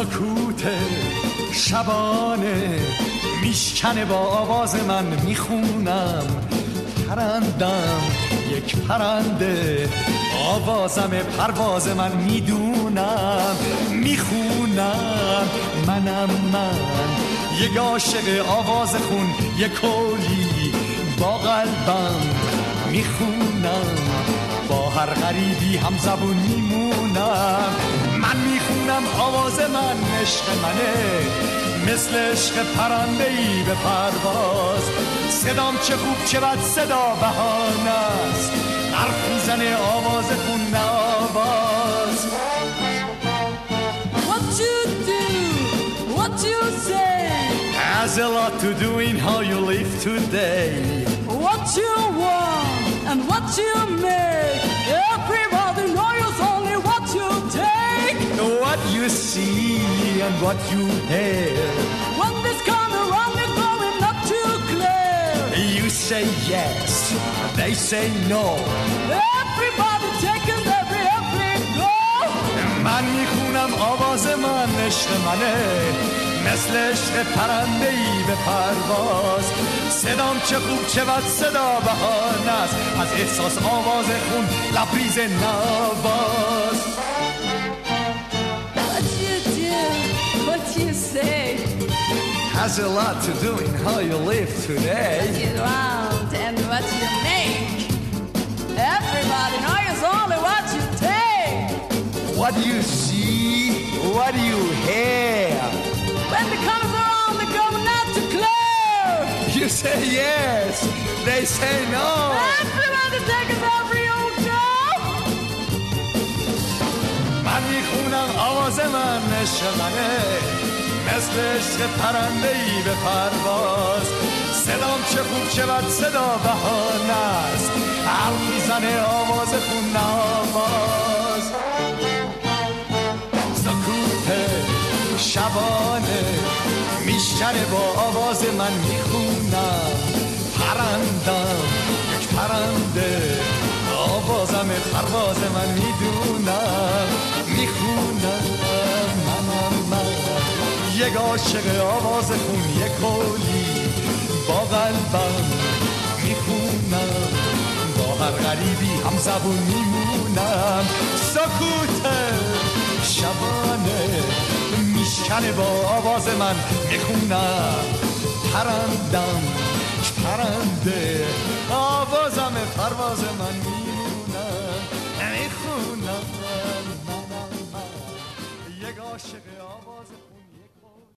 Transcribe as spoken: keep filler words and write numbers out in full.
سکوت شبانه میشکنه با آواز من، میخونم پرندم یک پرنده، آوازم پرواز من میدونم، میخونم منم من، یک عاشق آواز خون، یک کلی با قلبم میخونم، با هر غریبی هم زبون میمونم. من میخونم آواز من عشق منه، مثل عشق پرنده‌ای به پرواز، صدام چه خوب چه بد صدا بهانه است، حرف میزنه آواز خون نه آواز. What you do, what you say has a lot to do in how you live today. What you want and what you make, everybody knows only what you take. What you see and what you hear, when this come around you're going not too clear. You say yes, they say no, everybody taking every every go. من میخونم آواز من عشق منه، مثل عشق پرنده‌ای به پرواز، صدام چه خوب چه بد صدا بهانه است، از احساس آواز خون لبریز نواز. What you do, what you say has a lot to do in how you live today. What you want and what you make, everybody knows only what you take. What do you see, what do you hear, when the comes around they go not too clear. You say yes, they say no, everybody takes every old job. من میخونم آواز من عشق منه، مثل عشق پرنده‌ای به پرواز، صدام چه خوب چه بد صدا بهانه است، حرف میزنه آواز خون نه آواز. سکوت شبانه میشکنه با آواز من، میخونم پرندم یک پرنده، آوازم پرواز من میدونم، میخونم منم من، یک عاشق آواز خون، یک کلی با قلبم میخونم، با هر غریبی هم زبون میمونم. سکوت شبانه میشکنه با آواز من، میخونم پرندم پرنده، آوازم پرواز من میمونم، میخونم